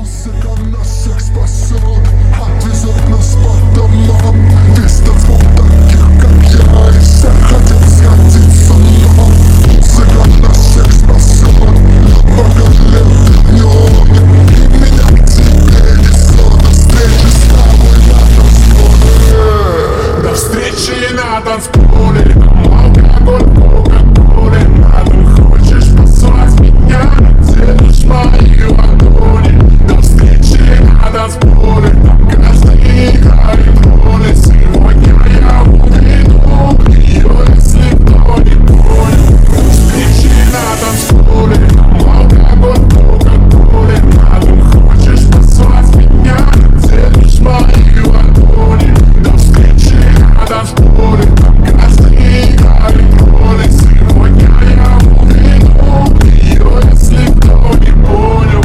Музыка нас всех спасет, отвезет нас по домам. Весь танцпол таких, как я, и все хотят сходить с ума. Музыка нас всех спасет, много лет днем. И меня к тебе несет, до встречи с тобой на танцполе. До встречи на танцполе, алкоголь, кока-коле. Надо, хочешь послать меня, делишь мои ладони. До встречи на танцполе, там каждый играет роли. Сегодня я уведу ее, если кто не понял. До встречи на танцполе, алкоголь, кока-коле. Надо, хочешь послать меня, делишь мои ладони. До встречи на танцполе, там каждый играет роли. Сегодня я уведу ее, если кто не понял.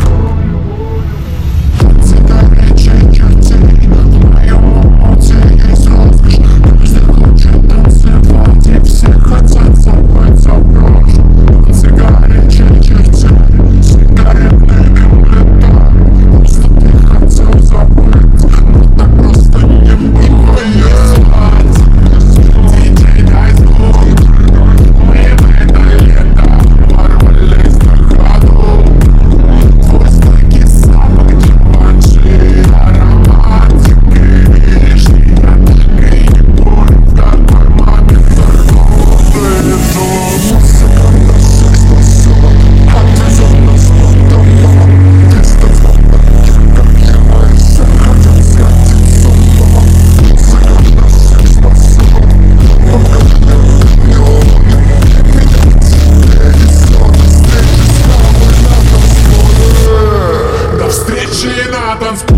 Горячей чертей в моем пути есть роскошь. Каждый хочет танцевать, и все хотят забыть за прошлое. Горячей чертей, сигаретным летом. Просто ты хотел забыть, но так просто не бывает. Детей дай звук, мы в это лето ворвались на ходу. Твой стойкий запах Джованджи, ароматики вишни. Я так и не понял, в какой момент взорвался. Музыка нас всех спасет, отвезет нас по домам. Весь танцпол таких, как я, и все хотят сходить с ума. Музыка нас всех спасет, много лет днем. И меня к тебе несет, до встречи с тобой на танцполе. До встречи на танцполе.